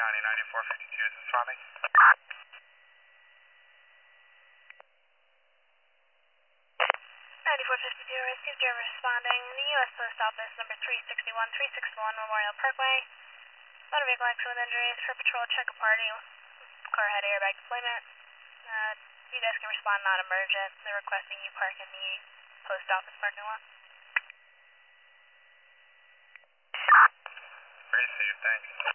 County, 9452, is this Tommy? 9452, received your responding. The U.S. Post Office, number 361 Memorial Parkway. Motor vehicle accident with injuries for patrol check a party. Car had airbag deployment. You guys can respond non-emergent. They're requesting you park in the post office parking lot. Received, thanks.